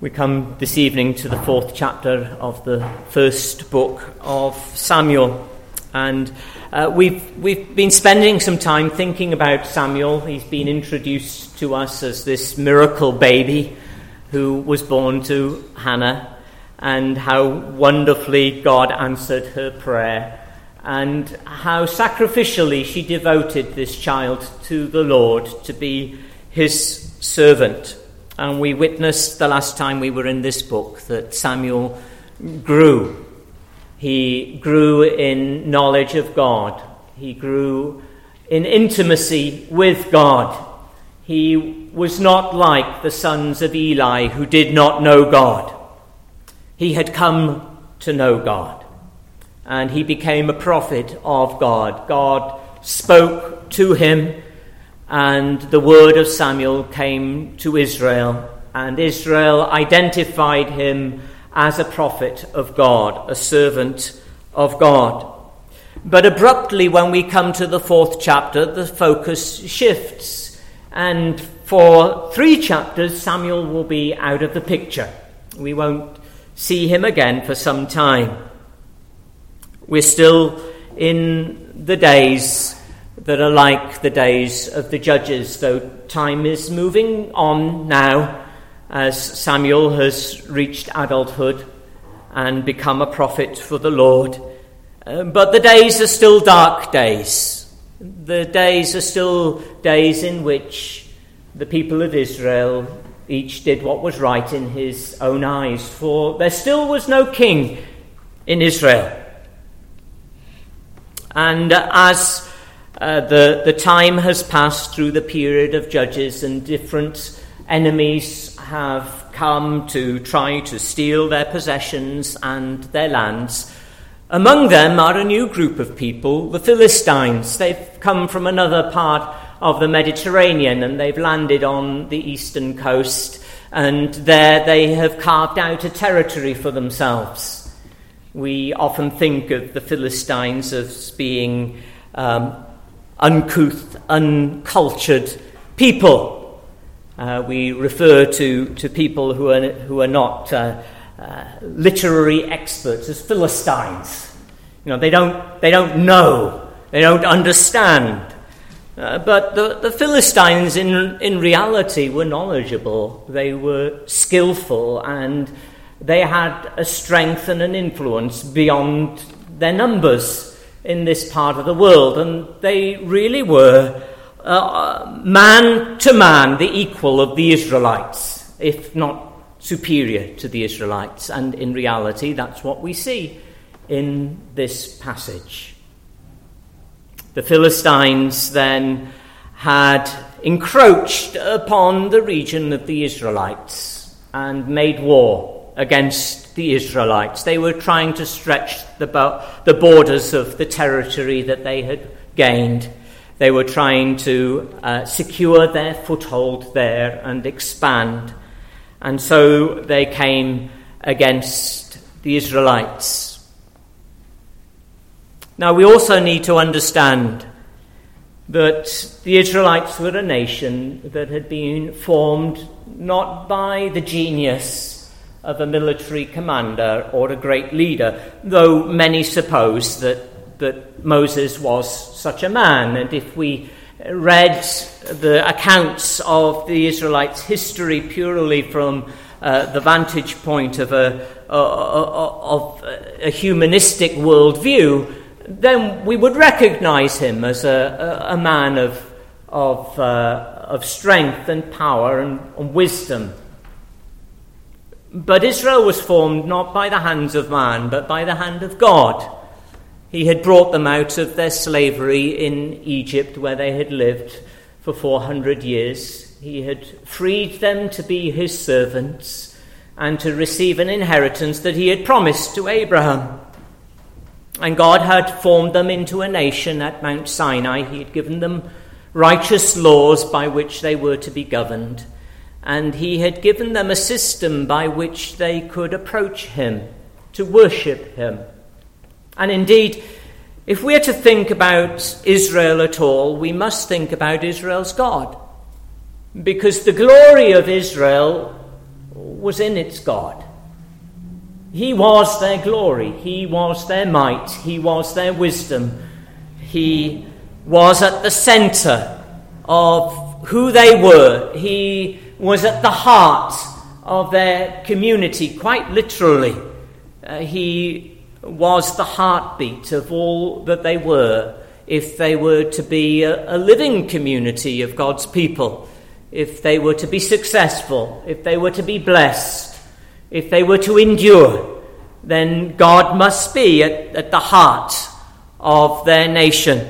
We come this evening to the fourth chapter of the first book of Samuel, and we've been spending some time thinking about Samuel. He's been introduced to us as this miracle baby who was born to Hannah, and how wonderfully God answered her prayer, and how sacrificially she devoted this child to the Lord to be his servant. And we witnessed the last time we were in this book that Samuel grew. He grew in knowledge of God. He grew in intimacy with God. He was not like the sons of Eli who did not know God. He had come to know God. And he became a prophet of God. God spoke to him, and the word of Samuel came to Israel, and Israel identified him as a prophet of God, a servant of God. But abruptly, when we come to the fourth chapter, the focus shifts, and for 3 chapters, Samuel will be out of the picture. We won't see him again for some time. We're still in the days that are like the days of the judges, though time is moving on now as Samuel has reached adulthood and become a prophet for the Lord. But the days are still dark days. The days are still days in which the people of Israel each did what was right in his own eyes, for there still was no king in Israel. And as the time has passed through the period of judges, and different enemies have come to try to steal their possessions and their lands. Among them are a new group of people, the Philistines. They've come from another part of the Mediterranean, and they've landed on the eastern coast, and there they have carved out a territory for themselves. We often think of the Philistines as being uncouth, uncultured people. We refer to people who are not literary experts as Philistines. You know, they don't know, they don't understand. But the Philistines, in reality, were knowledgeable. They were skillful, and they had a strength and an influence beyond their numbers in this part of the world, and they really were man to man the equal of the Israelites, if not superior to the Israelites. And in reality, that's what we see in this passage. The Philistines then had encroached upon the region of the Israelites and made war against the Israelites. They were trying to stretch the borders of the territory that they had gained. They were trying to secure their foothold there and expand. And so they came against the Israelites. Now, we also need to understand that the Israelites were a nation that had been formed not by the genius of a military commander or a great leader, though many suppose that Moses was such a man. And if we read the accounts of the Israelites' history purely from the vantage point of a humanistic worldview, then we would recognize him as a man of strength and power and wisdom. But Israel was formed not by the hands of man, but by the hand of God. He had brought them out of their slavery in Egypt, where they had lived for 400 years. He had freed them to be his servants and to receive an inheritance that he had promised to Abraham. And God had formed them into a nation at Mount Sinai. He had given them righteous laws by which they were to be governed. And he had given them a system by which they could approach him, to worship him. And indeed, if we are to think about Israel at all, we must think about Israel's God. Because the glory of Israel was in its God. He was their glory. He was their might. He was their wisdom. He was at the center of who they were. He was at the heart of their community, quite literally. He was the heartbeat of all that they were, if they were to be a living community of God's people, if they were to be successful, if they were to be blessed, if they were to endure, then God must be at the heart of their nation.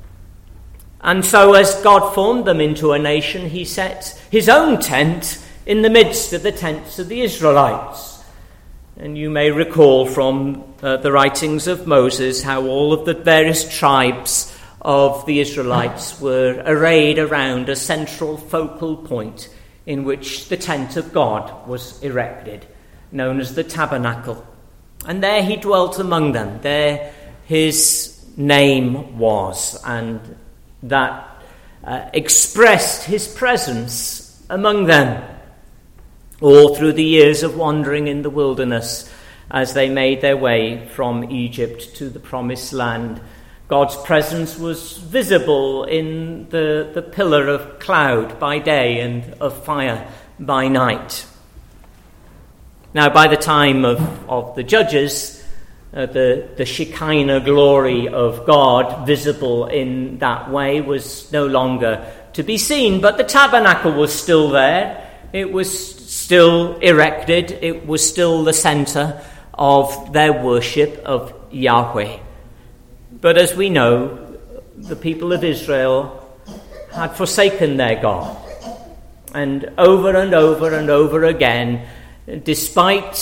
And so as God formed them into a nation, he set his own tent in the midst of the tents of the Israelites. And you may recall from the writings of Moses how all of the various tribes of the Israelites were arrayed around a central focal point in which the tent of God was erected, known as the tabernacle. And there he dwelt among them. There his name was, and that expressed his presence among them all through the years of wandering in the wilderness as they made their way from Egypt to the promised land. God's presence was visible in the pillar of cloud by day and of fire by night. Now, by the time of the Judges, the Shekinah glory of God visible in that way was no longer to be seen, but the tabernacle was still there. It was still erected. It was still the center of their worship of Yahweh. But as we know, the people of Israel had forsaken their God. And over and over and over again, despite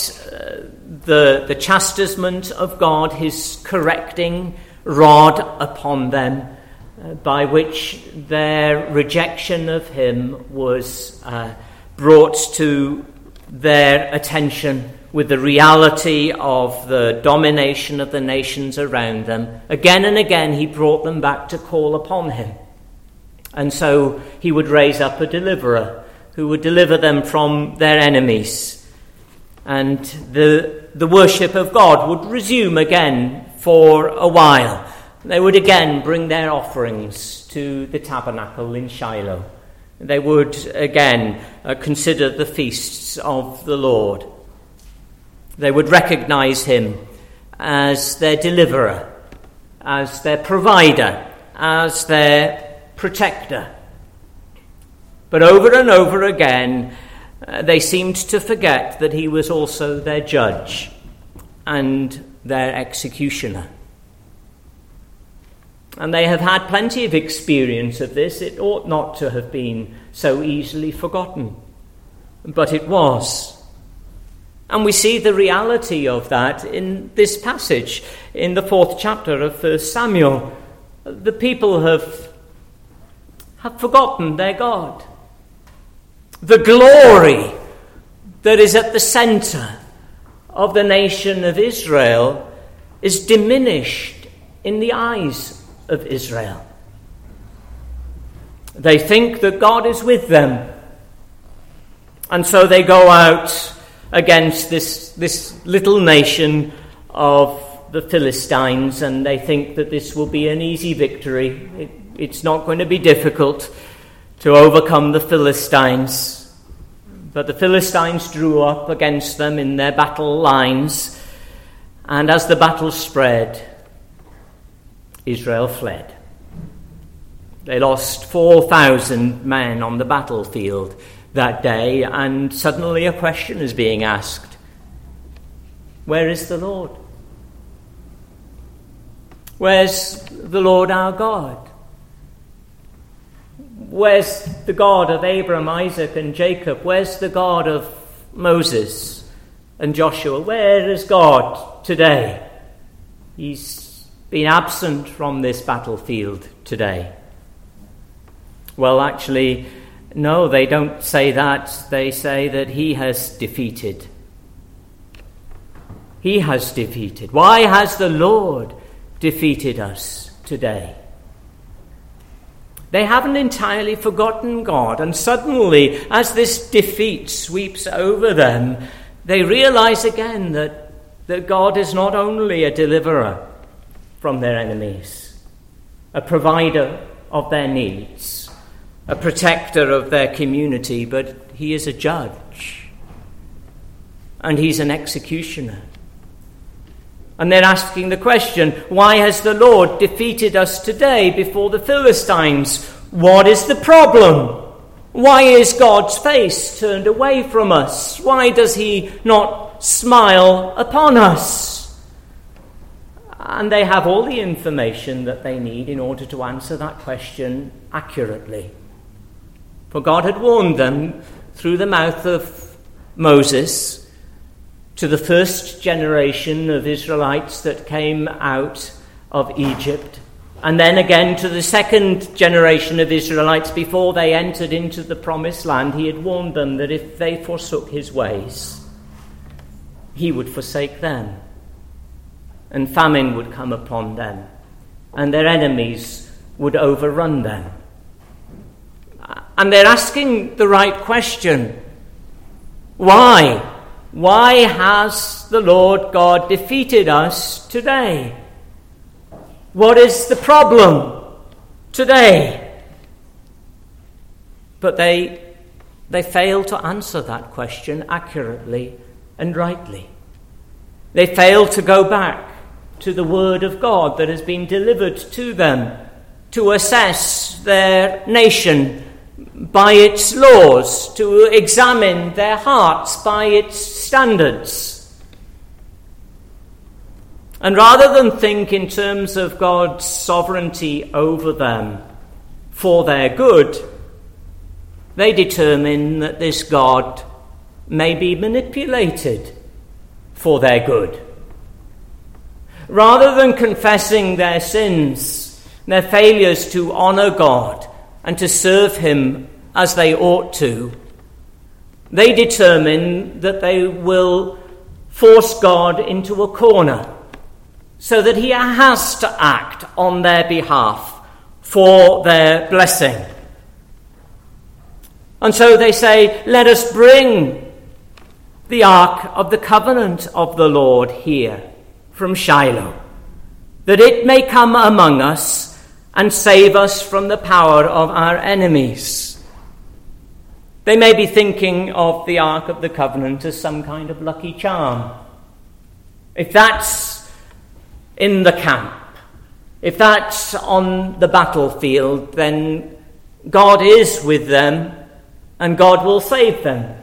the chastisement of God, his correcting rod upon them, by which their rejection of him was brought to their attention with the reality of the domination of the nations around them. Again and again he brought them back to call upon him. And so he would raise up a deliverer who would deliver them from their enemies. And the worship of God would resume again for a while. They would again bring their offerings to the tabernacle in Shiloh. They would again consider the feasts of the Lord. They would recognize him as their deliverer, as their provider, as their protector. But over and over again, they seemed to forget that he was also their judge and their executioner. And they have had plenty of experience of this. It ought not to have been so easily forgotten. But it was. And we see the reality of that in this passage, in the 4th chapter of 1 Samuel. The people have forgotten their God. The glory that is at the center of the nation of Israel is diminished in the eyes of Israel. They think that God is with them, and so they go out against this little nation of the Philistines, and they think that this will be an easy victory. It's not going to be difficult to overcome the Philistines. But the Philistines drew up against them in their battle lines, and as the battle spread, Israel fled. They lost 4,000 men on the battlefield that day, and suddenly a question is being asked. Where is the Lord? Where's the Lord our God? Where's the God of Abraham, Isaac, and Jacob? Where's the God of Moses and Joshua? Where is God today? He's been absent from this battlefield today. Well, actually, no, they don't say that. They say that he has defeated. He has defeated. Why has the Lord defeated us today? They haven't entirely forgotten God. And suddenly, as this defeat sweeps over them, they realize again that God is not only a deliverer from their enemies, a provider of their needs, a protector of their community, but he is a judge. And he's an executioner. And they're asking the question, why has the Lord defeated us today before the Philistines? What is the problem? Why is God's face turned away from us? Why does he not smile upon us? And they have all the information that they need in order to answer that question accurately. For God had warned them through the mouth of Moses to the first generation of Israelites that came out of Egypt, and then again to the second generation of Israelites before they entered into the promised land. He had warned them that if they forsook his ways, he would forsake them, and famine would come upon them, and their enemies would overrun them. And they're asking the right question. Why? Why has the Lord God defeated us today? What is the problem today? But they fail to answer that question accurately and rightly. They fail to go back to the word of God that has been delivered to them to assess their nation by its laws, to examine their hearts by its standards. And rather than think in terms of God's sovereignty over them for their good, they determine that this God may be manipulated for their good. Rather than confessing their sins, their failures to honor God and to serve him as they ought to, they determine that they will force God into a corner so that he has to act on their behalf for their blessing. And so they say, let us bring the Ark of the Covenant of the Lord here from Shiloh, that it may come among us and save us from the power of our enemies. They may be thinking of the Ark of the Covenant as some kind of lucky charm. If that's in the camp, if that's on the battlefield, then God is with them and God will save them.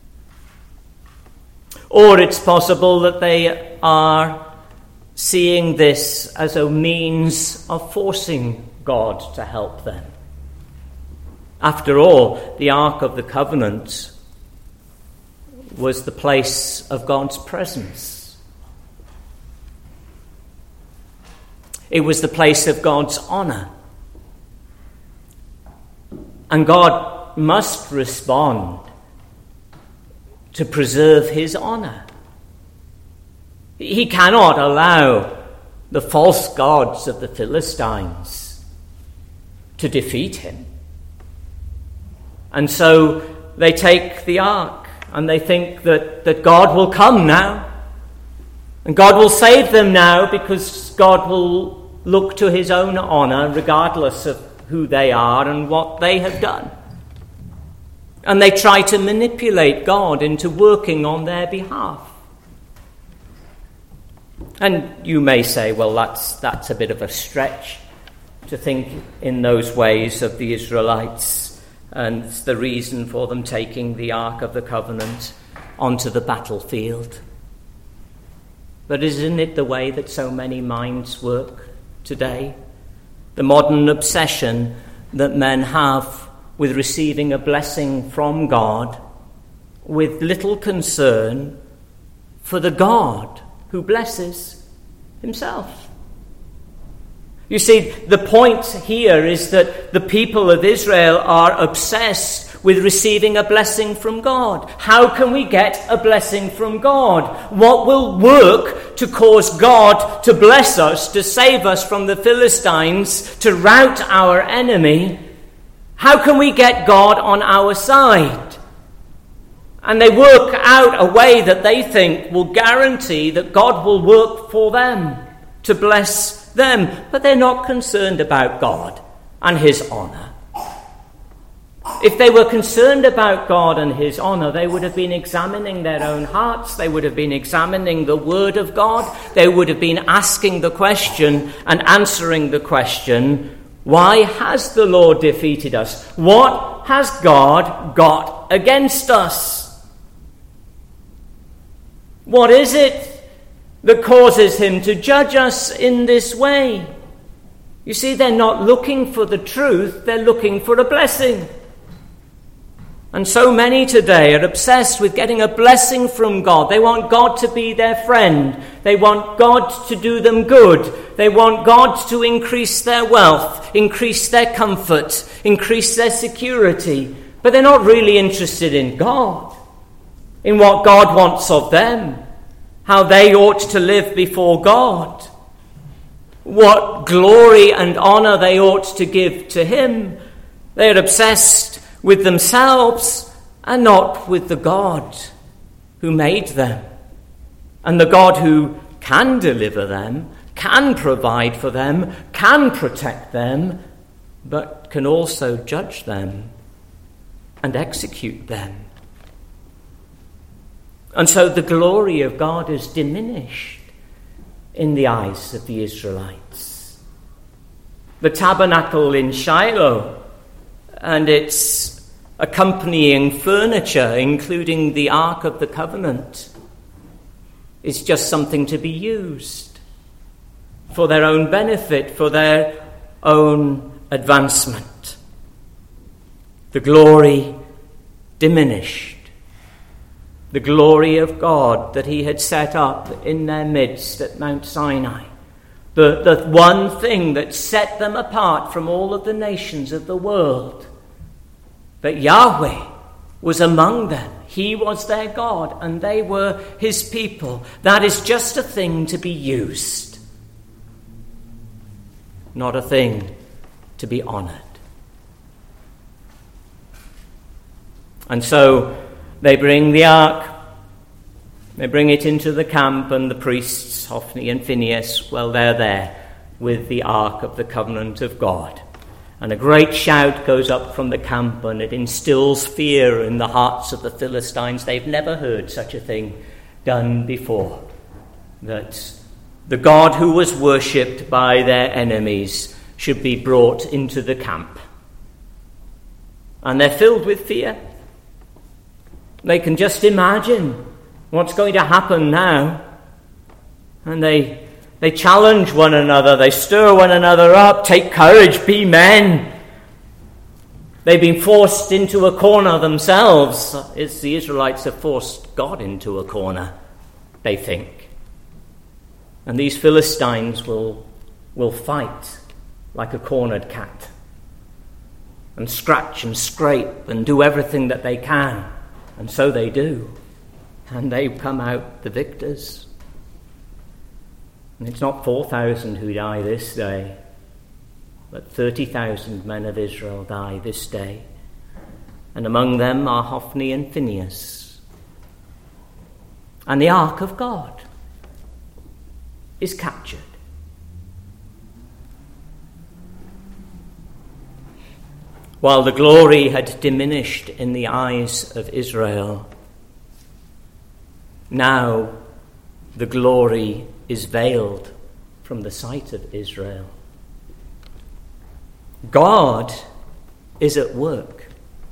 Or it's possible that they are seeing this as a means of forcing God to help them. After all, the Ark of the Covenant was the place of God's presence. It was the place of God's honor. And God must respond to preserve his honor. He cannot allow the false gods of the Philistines to defeat him. And so they take the ark and they think that God will come now. And God will save them now because God will look to his own honor regardless of who they are and what they have done. And they try to manipulate God into working on their behalf. And you may say, well, that's a bit of a stretch to think in those ways of the Israelites. And it's the reason for them taking the Ark of the Covenant onto the battlefield. But isn't it the way that so many minds work today? The modern obsession that men have with receiving a blessing from God, with little concern for the God who blesses himself. You see, the point here is that the people of Israel are obsessed with receiving a blessing from God. How can we get a blessing from God? What will work to cause God to bless us, to save us from the Philistines, to rout our enemy? How can we get God on our side? And they work out a way that they think will guarantee that God will work for them, to bless them. But they're not concerned about God and his honour. If they were concerned about God and his honour, they would have been examining their own hearts. They would have been examining the word of God. They would have been asking the question and answering the question, why has the Lord defeated us? What has God got against us? What is it that causes him to judge us in this way? You see, they're not looking for the truth, they're looking for a blessing. And so many today are obsessed with getting a blessing from God. They want God to be their friend. They want God to do them good. They want God to increase their wealth, increase their comfort, increase their security. But they're not really interested in God, in what God wants of them, how they ought to live before God, what glory and honour they ought to give to him. They're obsessed with themselves and not with the God who made them, and the God who can deliver them, can provide for them, can protect them, but can also judge them and execute them. And so the glory of God is diminished in the eyes of the Israelites. The tabernacle in Shiloh and its accompanying furniture, including the Ark of the Covenant, is just something to be used for their own benefit, for their own advancement. The glory diminished. The glory of God that he had set up in their midst at Mount Sinai. The one thing that set them apart from all of the nations of the world. That Yahweh was among them. He was their God and they were his people. That is just a thing to be used, not a thing to be honoured. And so they bring the ark, they bring it into the camp, and the priests, Hophni and Phinehas, well, they're there with the ark of the covenant of God. And a great shout goes up from the camp, and it instills fear in the hearts of the Philistines. They've never heard such a thing done before, that the God who was worshipped by their enemies should be brought into the camp. And they're filled with fear. They can just imagine what's going to happen now. And they challenge one another. They stir one another up. Take courage, be men. They've been forced into a corner themselves. It's the Israelites have forced God into a corner, they think. And these Philistines will fight like a cornered cat and scratch and scrape and do everything that they can. And so they do. And they come out the victors. And it's not 4,000 who die this day, but 30,000 men of Israel die this day. And among them are Hophni and Phinehas. And the ark of God is captured. While the glory had diminished in the eyes of Israel, now the glory is veiled from the sight of Israel. God is at work.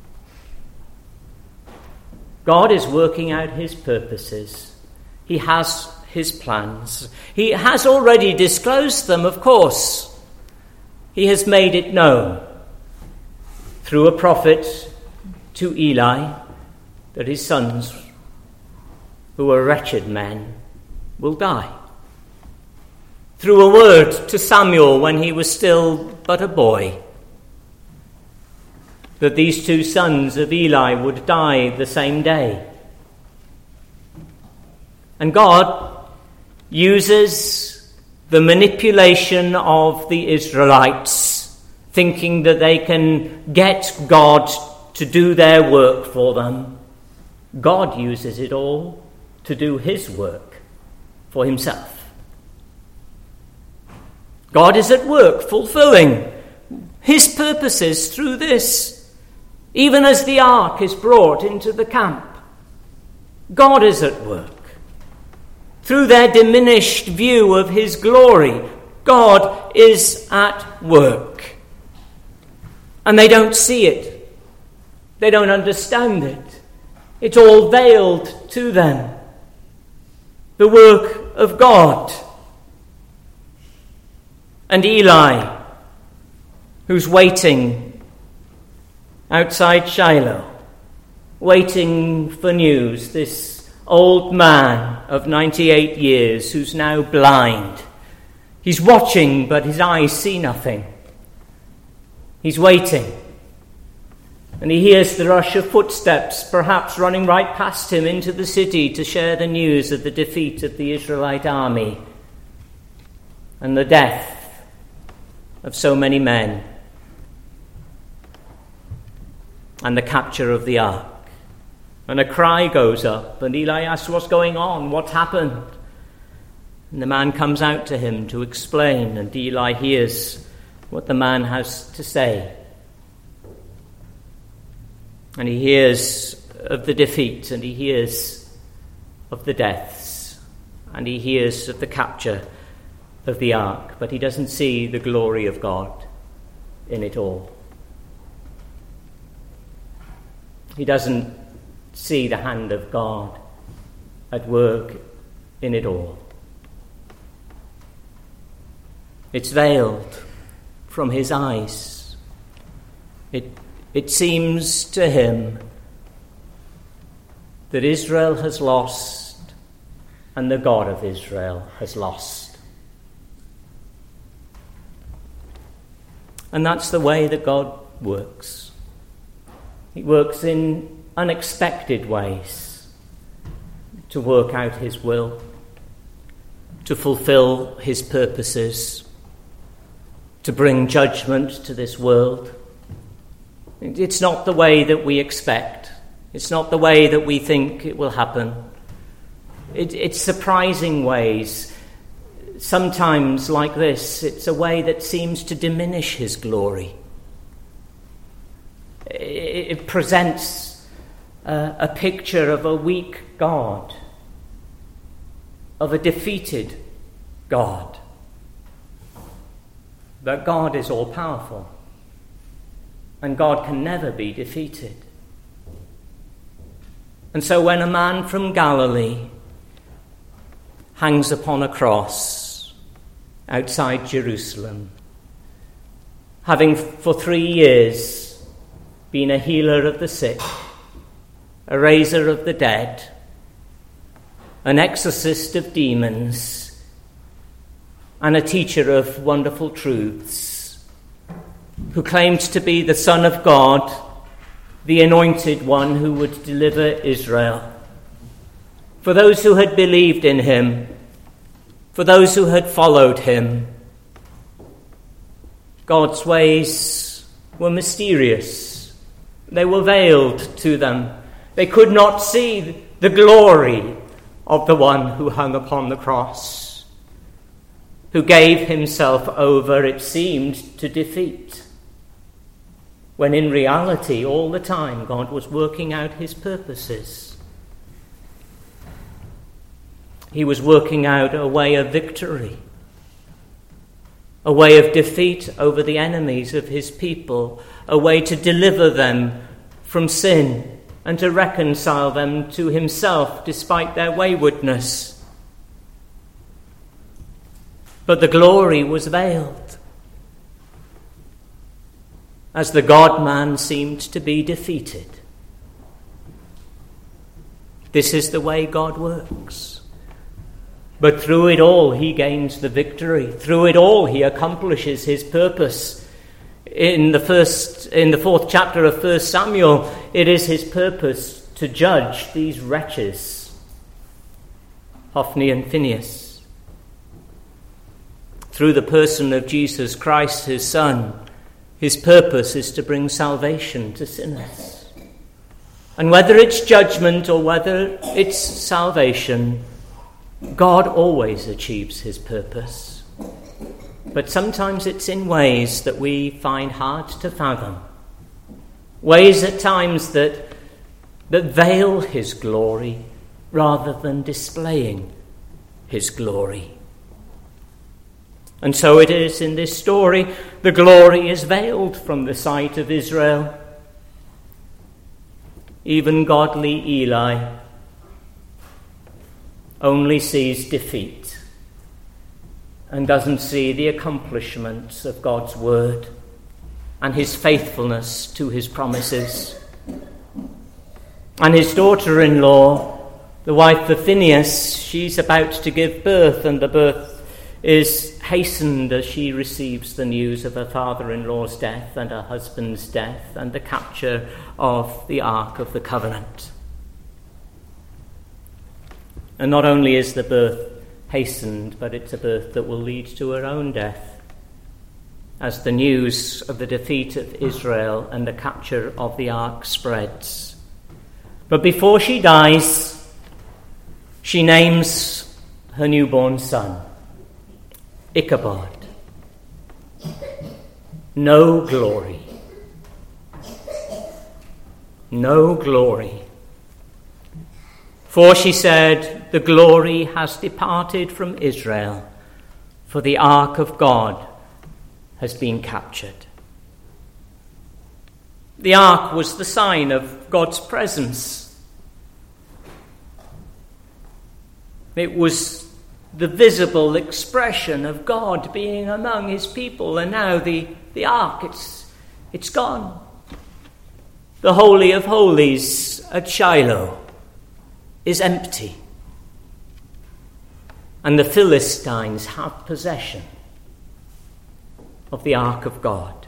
God is working out his purposes. He has his plans. He has already disclosed them, of course. He has made it known through a prophet to Eli that his sons, who are wretched men, will die. Through a word to Samuel when he was still but a boy, that these two sons of Eli would die the same day. And God uses the manipulation of the Israelites, thinking that they can get God to do their work for them. God uses it all to do his work for himself. God is at work fulfilling his purposes through this, even as the ark is brought into the camp. God is at work. Through their diminished view of his glory, God is at work. And they don't see it. They don't understand it. It's all veiled to them. The work of God. And Eli, who's waiting outside Shiloh, waiting for news, this old man of 98 years who's now blind. He's watching, but his eyes see nothing. He's waiting. And he hears the rush of footsteps, perhaps running right past him into the city to share the news of the defeat of the Israelite army and the death of so many men and the capture of the ark. And a cry goes up, and Eli asks, "What's going on? What's happened?" And the man comes out to him to explain, and Eli hears what the man has to say. And he hears of the defeat, and he hears of the deaths, and he hears of the capture of the ark, but he doesn't see the glory of God in it all. He doesn't see the hand of God at work in it all. It's veiled from his eyes. It seems to him that Israel has lost and the God of Israel has lost. And that's the way that God works. He works in unexpected ways to work out his will, to fulfill his purposes, to bring judgment to this world. It's not the way that we expect. It's not the way that we think it will happen. It's surprising ways. Sometimes, like this, it's a way that seems to diminish his glory. It presents a picture of a weak God, of a defeated God. But God is all-powerful, and God can never be defeated. And so when a man from Galilee hangs upon a cross outside Jerusalem, having for 3 years been a healer of the sick, a raiser of the dead, an exorcist of demons, and a teacher of wonderful truths, who claimed to be the Son of God, the anointed one who would deliver Israel. For those who had believed in him, for those who had followed him, God's ways were mysterious. They were veiled to them. They could not see the glory of the one who hung upon the cross, who gave himself over, it seemed, to defeat, when in reality, all the time, God was working out his purposes. He was working out a way of victory, a way of defeat over the enemies of his people, a way to deliver them from sin and to reconcile them to himself despite their waywardness. But the glory was veiled, as the God-man seemed to be defeated. This is the way God works. But through it all, he gains the victory. Through it all, he accomplishes his purpose. In the 4th chapter of 1 Samuel, it is his purpose to judge these wretches, Hophni and Phinehas. Through the person of Jesus Christ, his Son, His purpose is to bring salvation to sinners. And whether it's judgment or whether it's salvation, God always achieves his purpose. But sometimes it's in ways that we find hard to fathom. Ways at times that veil his glory rather than displaying his glory. And so it is in this story. The glory is veiled from the sight of Israel. Even godly Eli only sees defeat and doesn't see the accomplishments of God's word and his faithfulness to his promises. And his daughter-in-law, the wife of Phinehas, she's about to give birth, and the birth is hastened as she receives the news of her father-in-law's death and her husband's death and the capture of the Ark of the Covenant. And not only is the birth hastened, but it's a birth that will lead to her own death, as the news of the defeat of Israel and the capture of the Ark spreads. But before she dies, she names her newborn son Ichabod. No glory. No glory. For she said, the glory has departed from Israel, for the ark of God has been captured. The ark was the sign of God's presence. It was the visible expression of God being among his people, and now the ark, it's gone. The Holy of Holies at Shiloh is empty, and the Philistines have possession of the ark of God.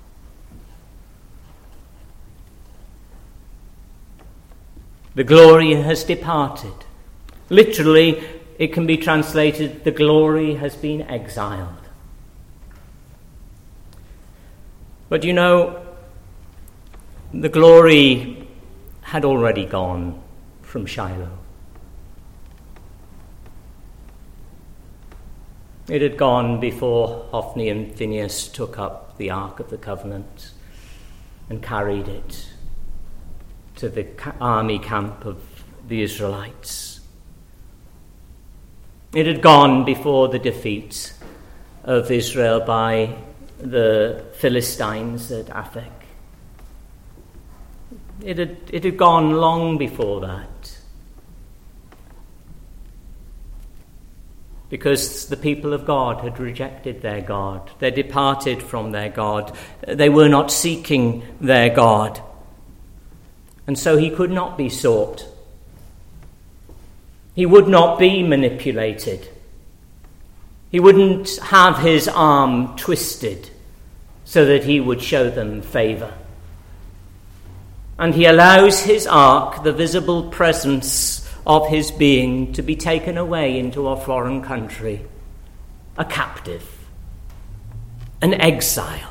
The glory has departed. Literally, it can be translated, the glory has been exiled. But you know, the glory had already gone from Shiloh. It had gone before Hophni and Phinehas took up the Ark of the Covenant and carried it to the army camp of the Israelites. It had gone before the defeat of Israel by the Philistines at Aphek. It had gone long before that, because the people of God had rejected their God. They departed from their God. They were not seeking their God. And so he could not be sought. He would not be manipulated. He wouldn't have his arm twisted so that he would show them favour. And he allows his ark, the visible presence of his being, to be taken away into a foreign country, a captive, an exile,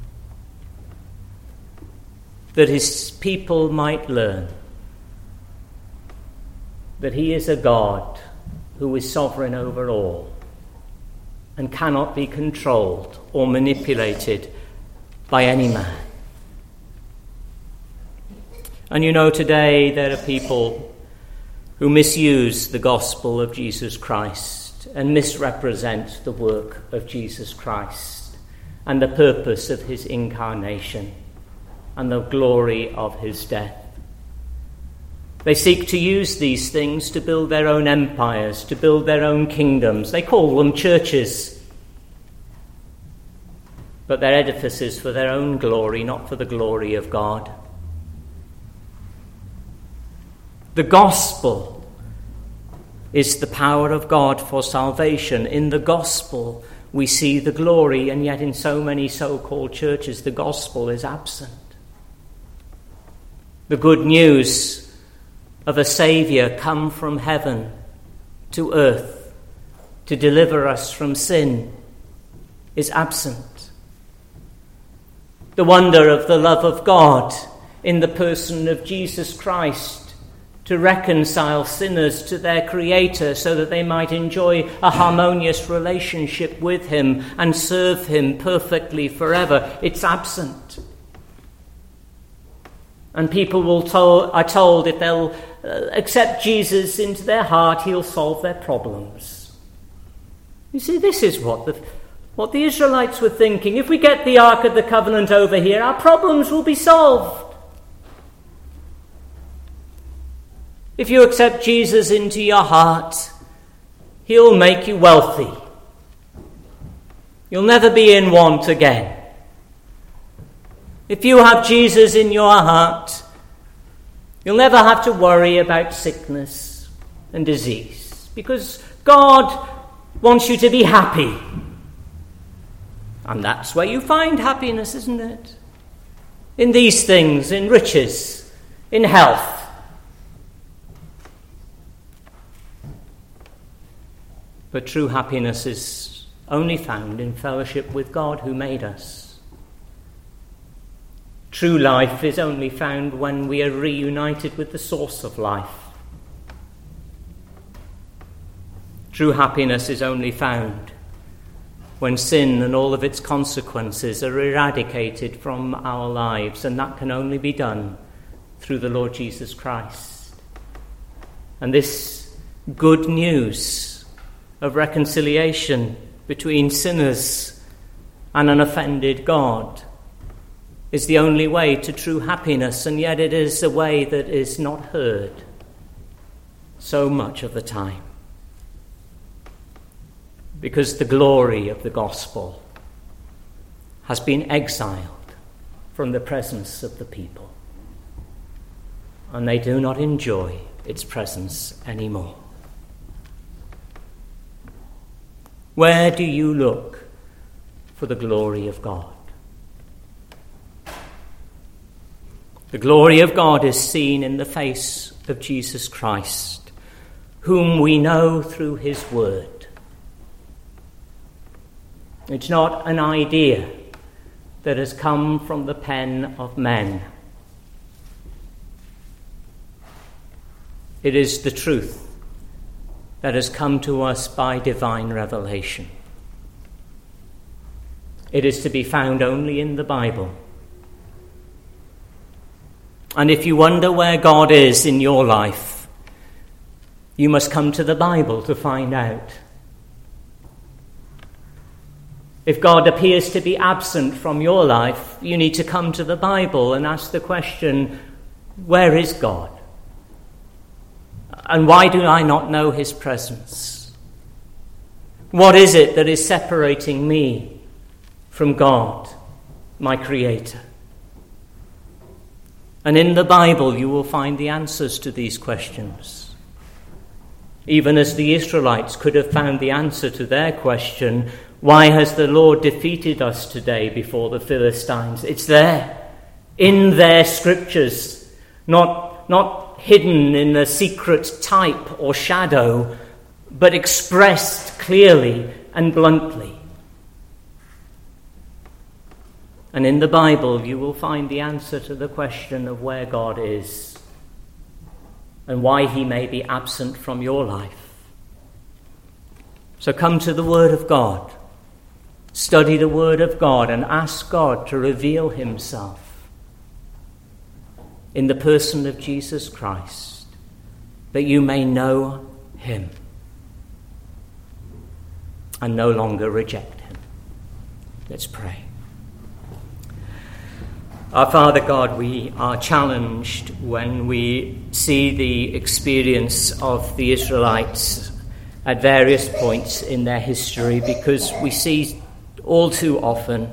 that his people might learn that he is a God who is sovereign over all and cannot be controlled or manipulated by any man. And you know, today there are people who misuse the gospel of Jesus Christ and misrepresent the work of Jesus Christ and the purpose of his incarnation and the glory of his death. They seek to use these things to build their own empires, to build their own kingdoms. They call them churches. But they're edifices for their own glory, not for the glory of God. The gospel is the power of God for salvation. In the gospel, we see the glory, and yet in so many so-called churches, the gospel is absent. The good news of a Saviour come from heaven to earth to deliver us from sin is absent. the wonder of the love of God in the person of Jesus Christ to reconcile sinners to their Creator so that they might enjoy a harmonious relationship with him and serve him perfectly forever. It's absent. And people are told if they'll accept Jesus into their heart, he'll solve their problems. You see, this is what the Israelites were thinking. If we get the Ark of the Covenant over here, our problems will be solved. If you accept Jesus into your heart, he'll make you wealthy. You'll never be in want again. If you have Jesus in your heart, you'll never have to worry about sickness and disease, because God wants you to be happy. And that's where you find happiness, isn't it? In these things, in riches, in health. But true happiness is only found in fellowship with God who made us. True life is only found when we are reunited with the source of life. True happiness is only found when sin and all of its consequences are eradicated from our lives, and that can only be done through the Lord Jesus Christ. And this good news of reconciliation between sinners and an offended God is the only way to true happiness, and yet it is a way that is not heard so much of the time, because the glory of the gospel has been exiled from the presence of the people, and they do not enjoy its presence anymore. Where do you look for the glory of God? The glory of God is seen in the face of Jesus Christ, whom we know through his word. It's not an idea that has come from the pen of men. It is the truth that has come to us by divine revelation. It is to be found only in the Bible. And if you wonder where God is in your life, you must come to the Bible to find out. If God appears to be absent from your life, you need to come to the Bible and ask the question, where is God? And why do I not know his presence? What is it that is separating me from God, my Creator? And in the Bible you will find the answers to these questions. Even as the Israelites could have found the answer to their question, why has the Lord defeated us today before the Philistines? It's there, in their scriptures, not hidden in a secret type or shadow, but expressed clearly and bluntly. And in the Bible you will find the answer to the question of where God is and why he may be absent from your life. So come to the Word of God, study the Word of God, and ask God to reveal himself in the person of Jesus Christ, that you may know him and no longer reject him. Let's pray. Our Father God, we are challenged when we see the experience of the Israelites at various points in their history, because we see all too often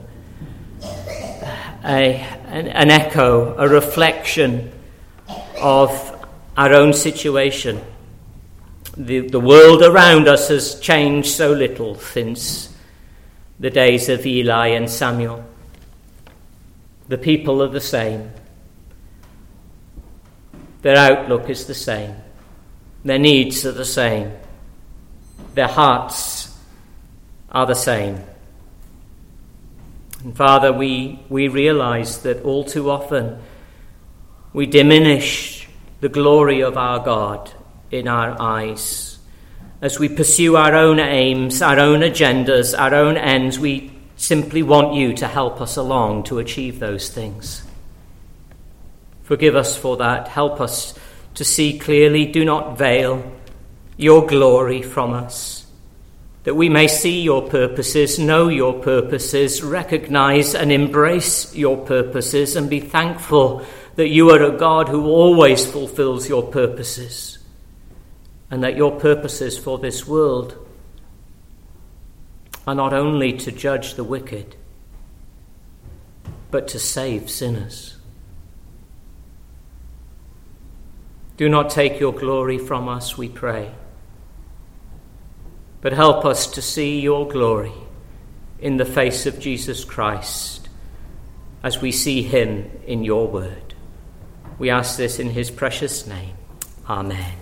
an echo, a reflection of our own situation. The world around us has changed so little since the days of Eli and Samuel. The people are the same. Their outlook is the same. Their needs are the same. Their hearts are the same. And Father, we realize that all too often we diminish the glory of our God in our eyes. As we pursue our own aims, our own agendas, our own ends, we simply want you to help us along to achieve those things. Forgive us for that. Help us to see clearly. Do not veil your glory from us, that we may see your purposes, know your purposes, recognize and embrace your purposes, and be thankful that you are a God who always fulfills your purposes, and that your purposes for this world are not only to judge the wicked, but to save sinners. Do not take your glory from us, we pray, but help us to see your glory in the face of Jesus Christ as we see him in your word. We ask this in his precious name. Amen.